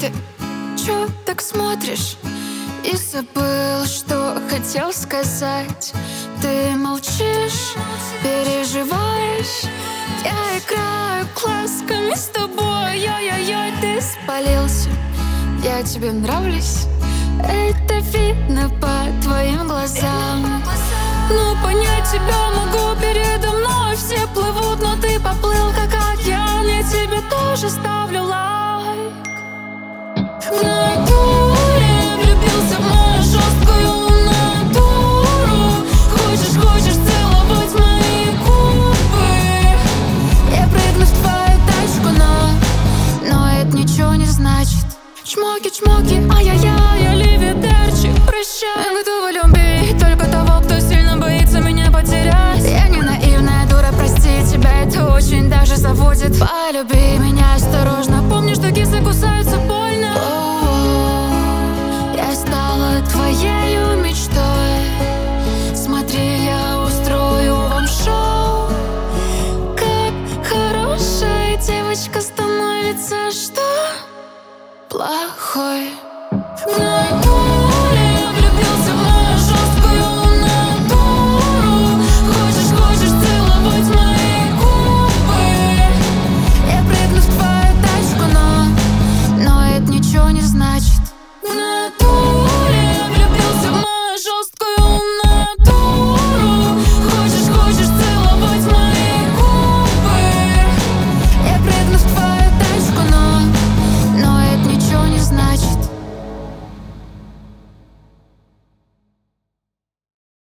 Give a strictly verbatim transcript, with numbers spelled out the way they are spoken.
Ты чё так смотришь? И забыл, что хотел сказать. Ты молчишь, переживаешь. Я играю глазками с тобой. Ой-ой-ой, ты спалился. Я тебе нравлюсь. Это видно по твоим глазам. Ну, понять тебя могу, передо мной все плывут, но ты поплыл, как океан. Я тебе тоже ставлю лайк. В натуре влюбился в мою жесткую натуру. Хочешь, хочешь целовать мои губы. Я прыгну в твою тачку, но Но это ничего не значит. Чмоки-чмоки, ай-яй-яй, аливидерчи, прощай. Я готова любить только того, кто сильно боится меня потерять. Я не наивная дура, прости, тебя это очень даже заводит. Полюби меня осторожно, помни, что кисы кусаются больно. О-о-о, я стала твоею мечтой. Смотри, я устрою вам шоу. Как хорошая девочка становится, что плохой.